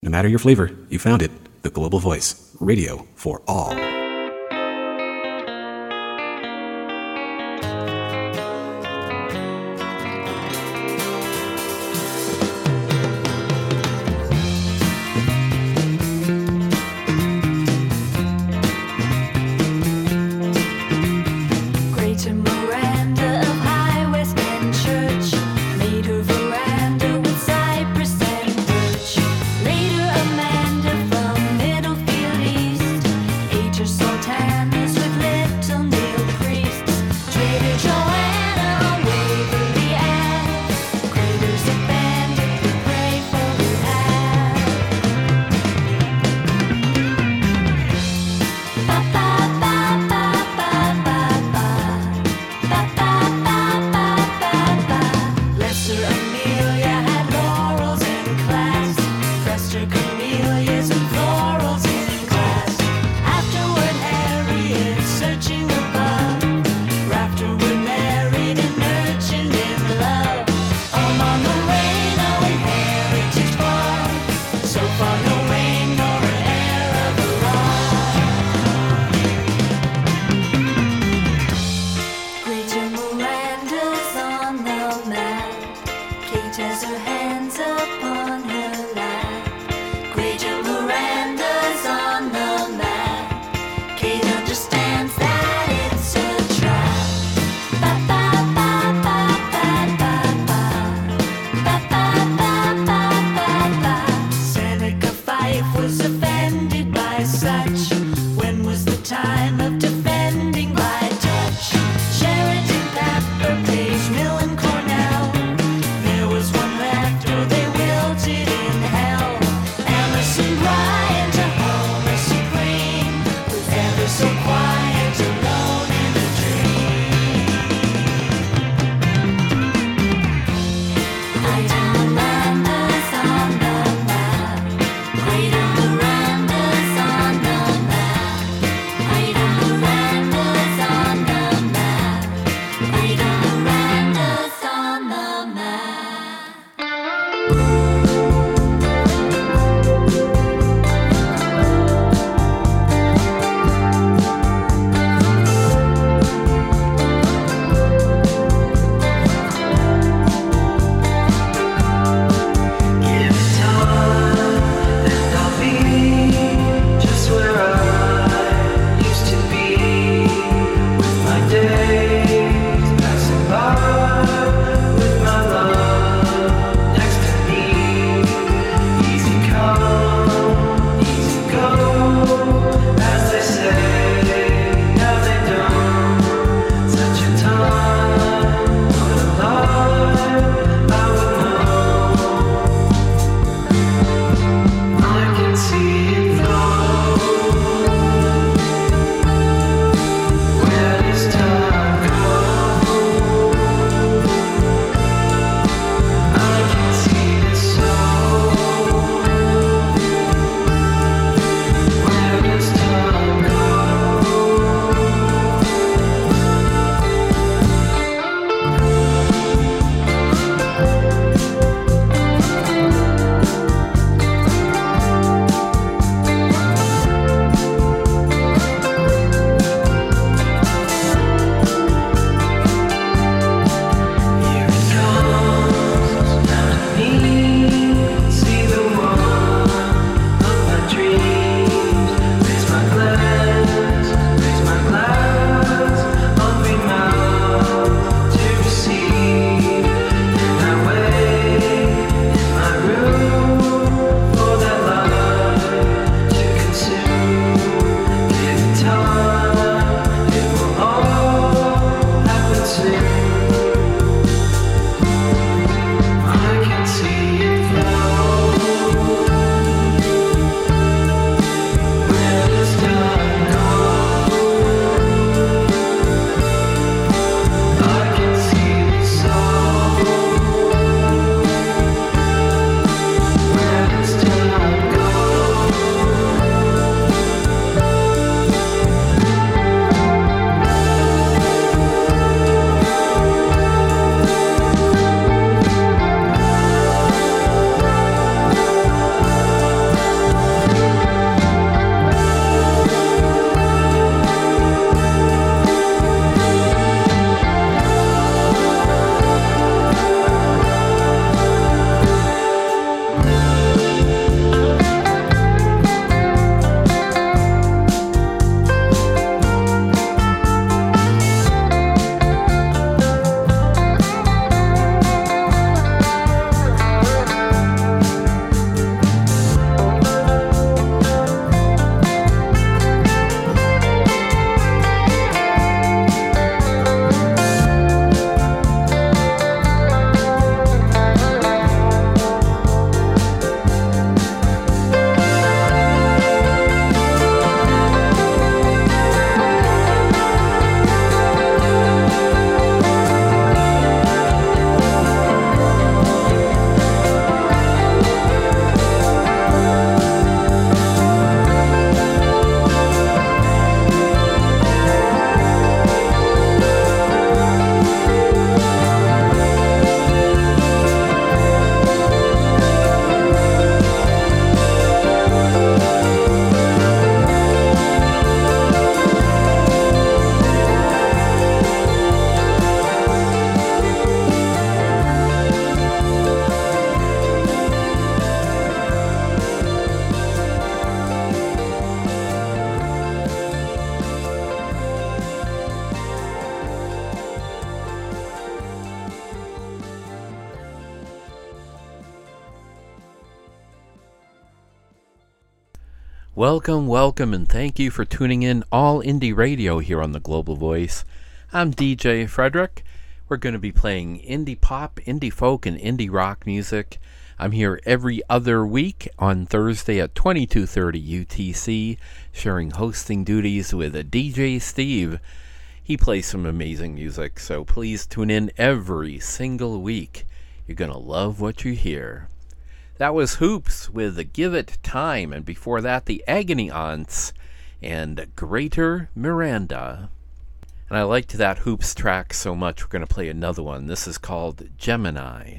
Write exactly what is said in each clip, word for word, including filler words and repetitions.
No matter your flavor, you found it. The Global Voice, radio for all. Kate has her hands upon her lap. Great Miranda. Welcome, welcome, and thank you for tuning in All Indie Radio here on the Global Voice. I'm D J Frederick. We're going to be playing indie pop, indie folk, and indie rock music. I'm here every other week on Thursday at twenty-two thirty U T C, sharing hosting duties with a D J Steve. He plays some amazing music, so please tune in every single week. You're going to love what you hear. That was Hoops with the Give It Time, and before that, the Agony Aunts and Greater Miranda. And I liked that Hoops track so much, we're going to play another one. This is called Gemini.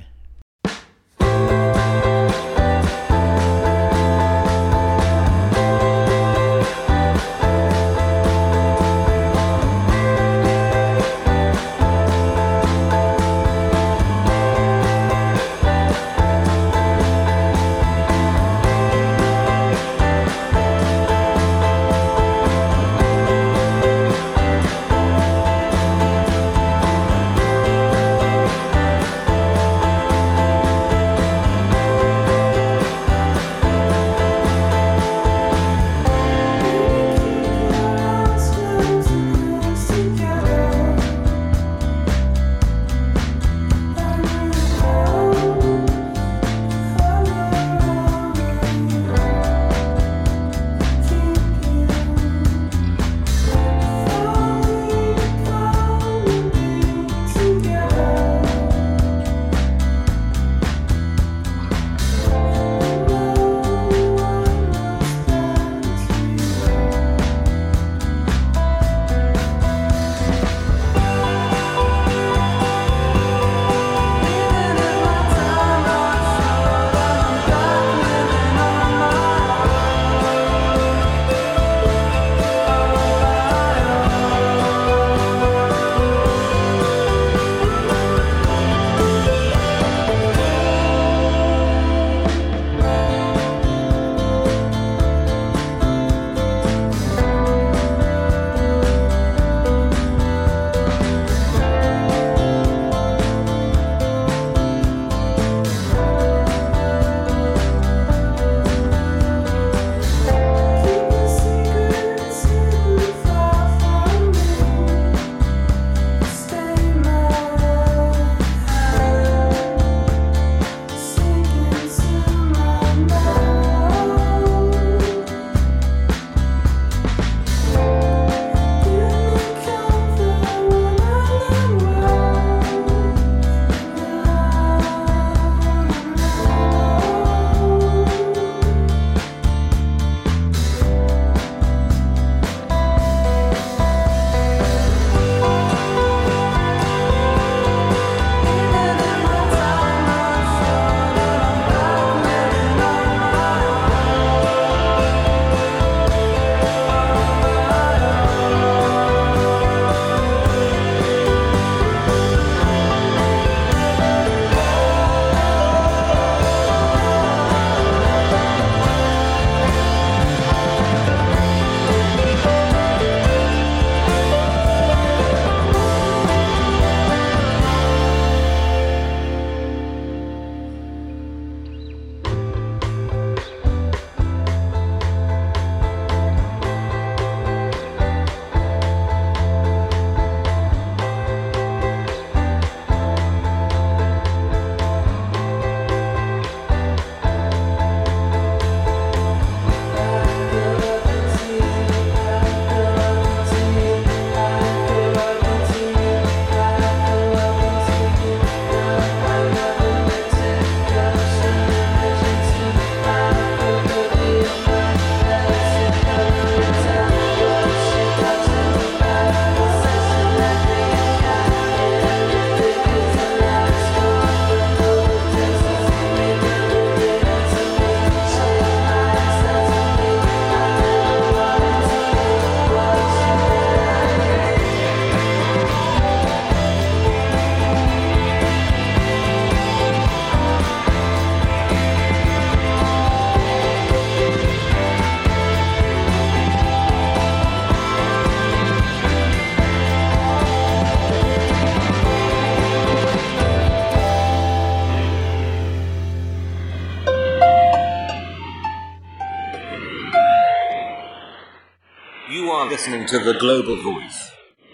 You are listening to the Global Voice.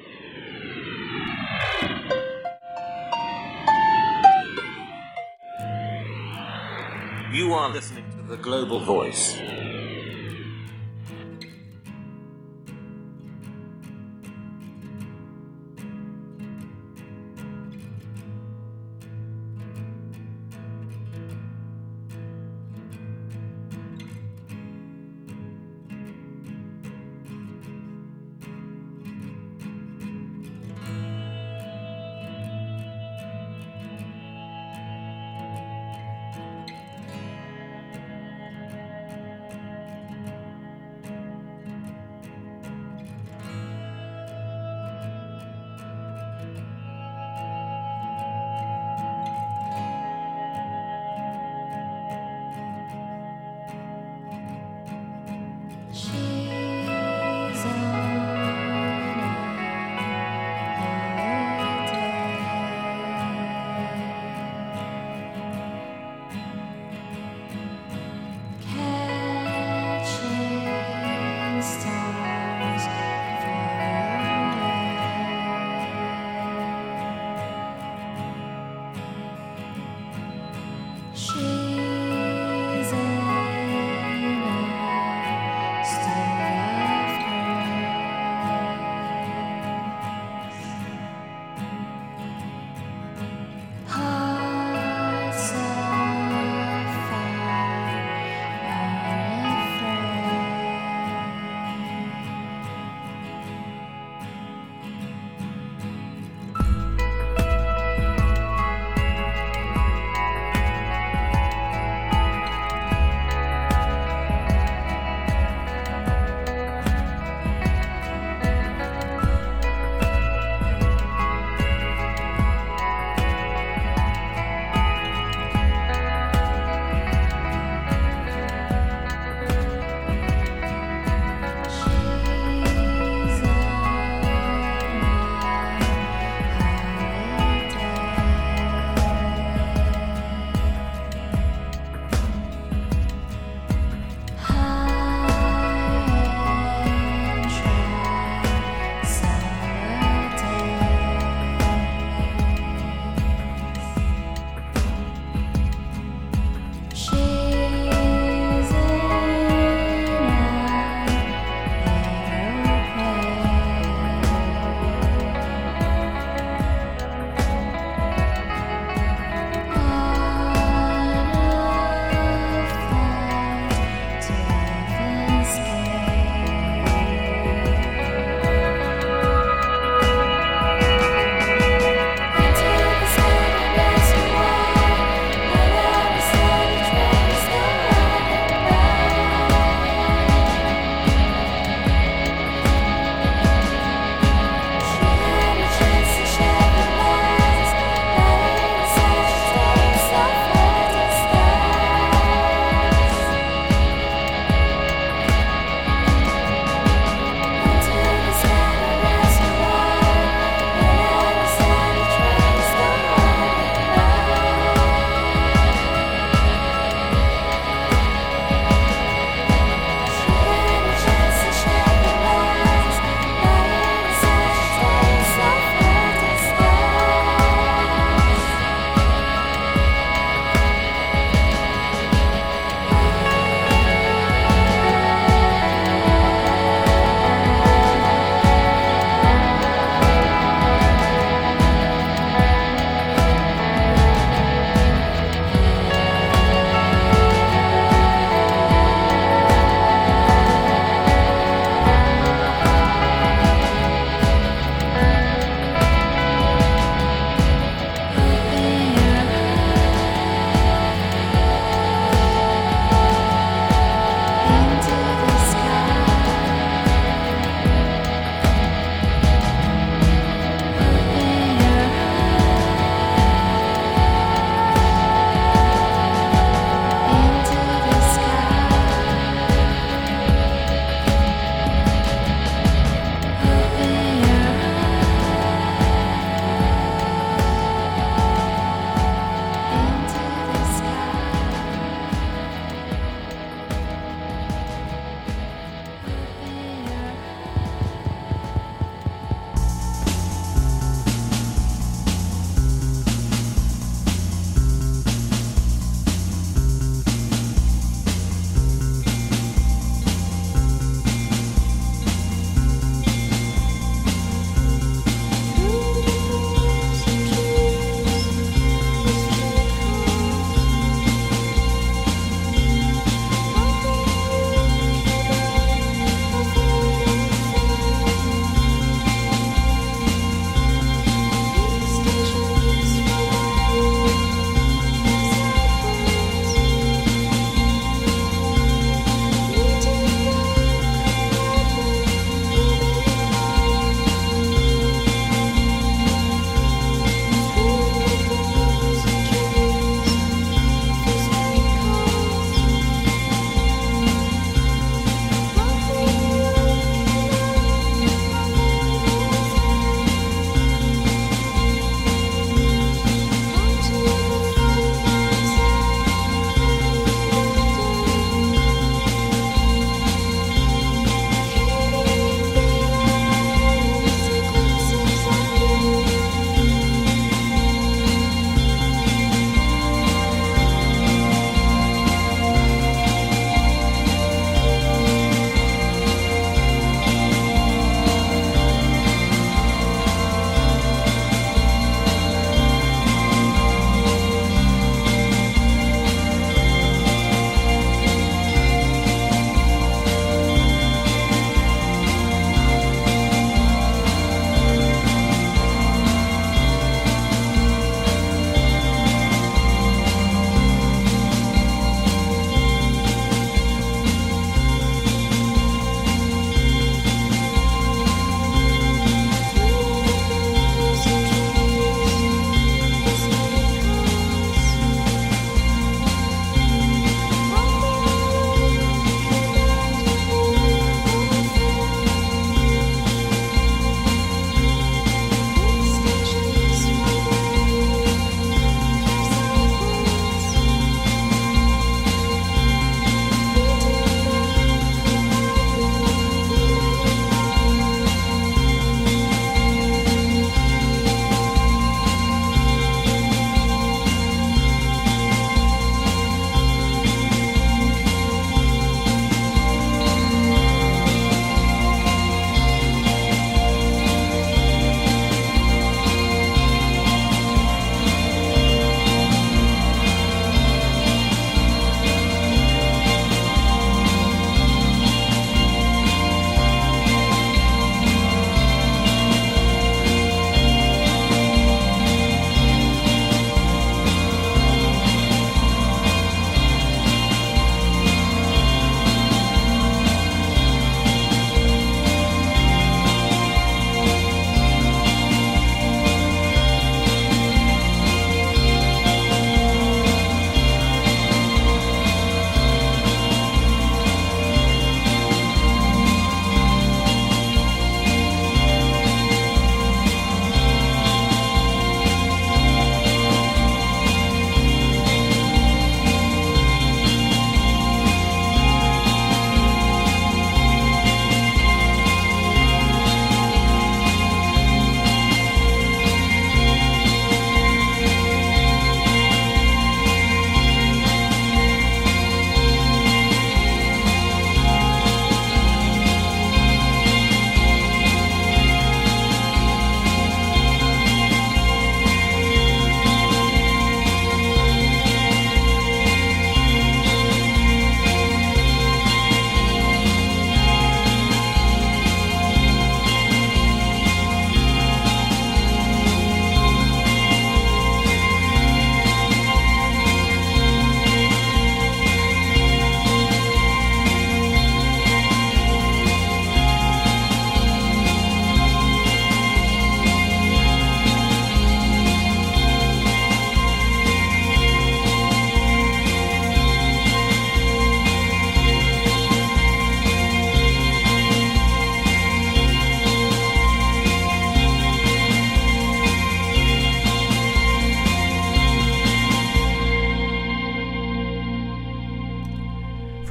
You are listening to the Global Voice.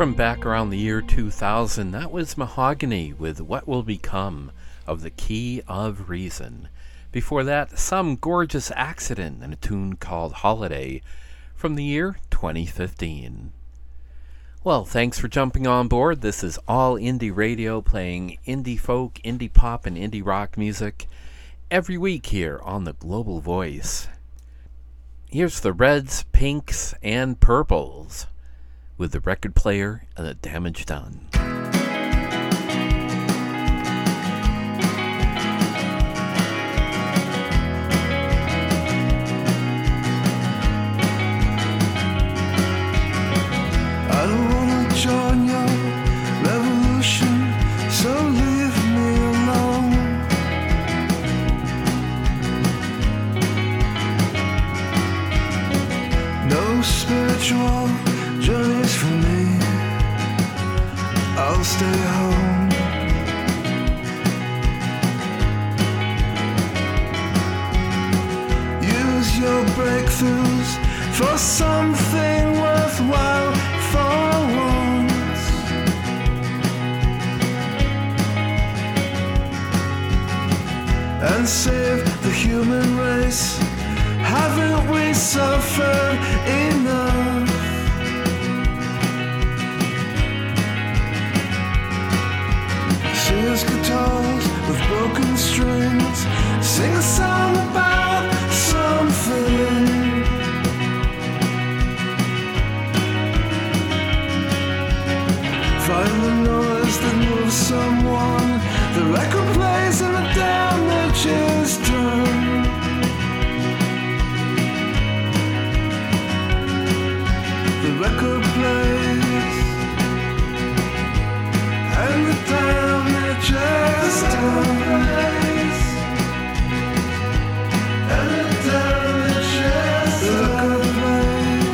from back around the year two thousand, that was Mahogany with What Will Become of the Key of Reason. Before that, Some Gorgeous Accident and a tune called Holiday from the year twenty fifteen. Well, thanks for jumping on board. This is All Indie Radio, playing indie folk, indie pop, and indie rock music every week here on the Global Voice. Here's the Reds, Pinks, and Purples with The Record Player and The Damage Done. I don't wanna join your revolution, so leave me alone. No spiritual journeys for me, I'll stay home. Use your breakthroughs for something worthwhile for once. And save the human race. Haven't we suffered enough? Serious guitars with broken strings, sing a song about something. Find the noise that moves someone. The record plays and the damage is done. The record plays and the damage is done. And the damage is done. The record plays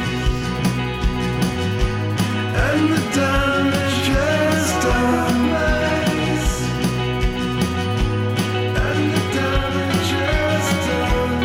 and the damage is done. And the damage is done.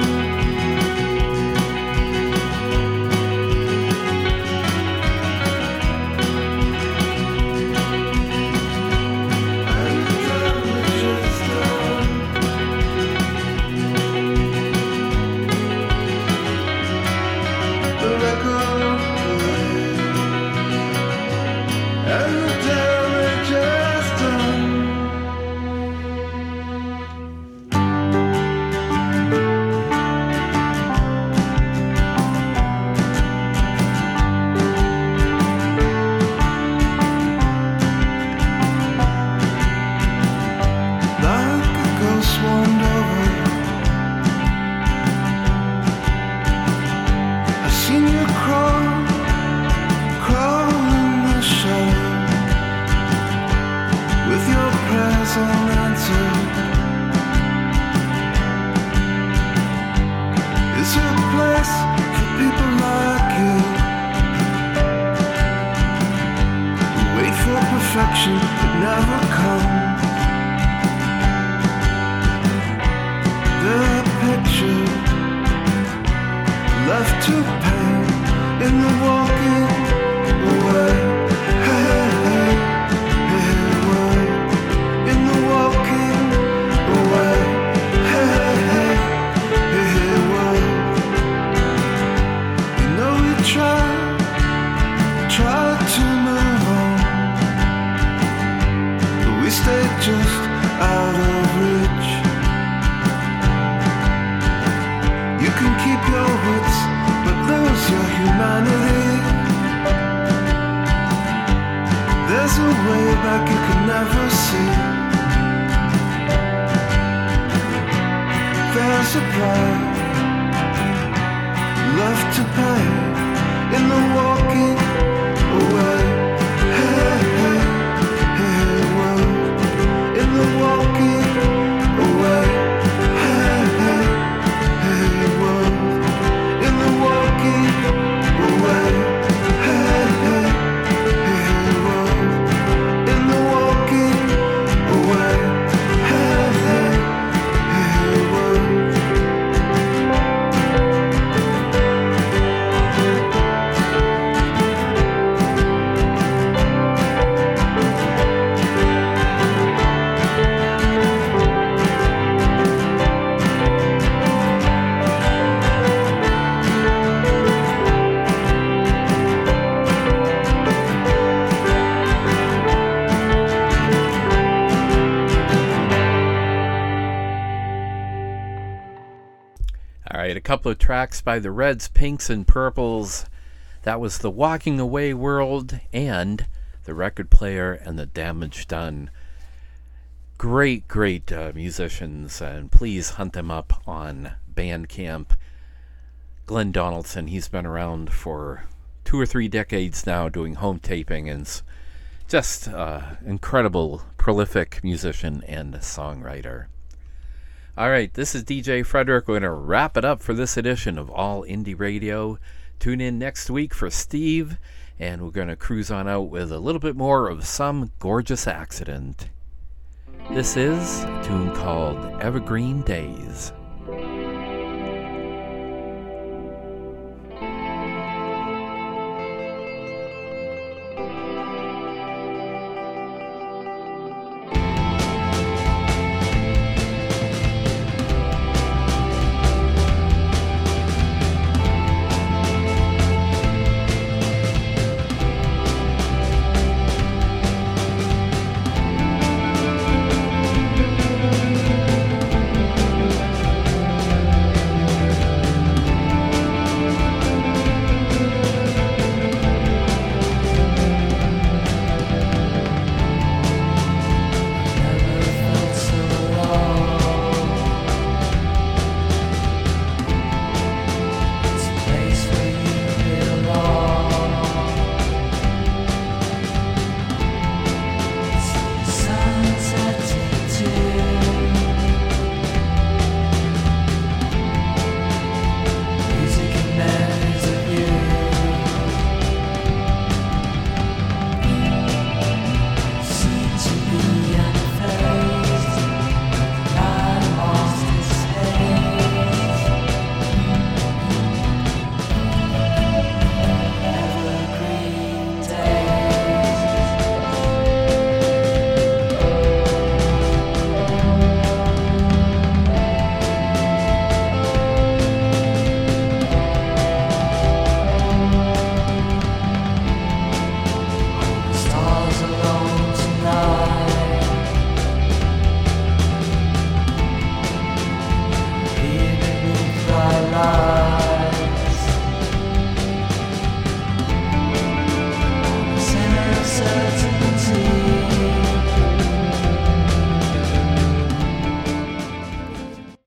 right, a couple of tracks by the Reds, Pinks, and Purples. That was The Walking Away World and The Record Player and The Damage Done. Great, great uh, musicians, and please hunt them up on Bandcamp. Glenn Donaldson, he's been around for two or three decades now doing home taping, and is just uh, incredible, prolific musician and songwriter. All right, this is D J Frederick. We're going to wrap it up for this edition of All Indie Radio. Tune in next week for Steve, and we're going to cruise on out with a little bit more of Some Gorgeous Accident. This is a tune called Evergreen Days.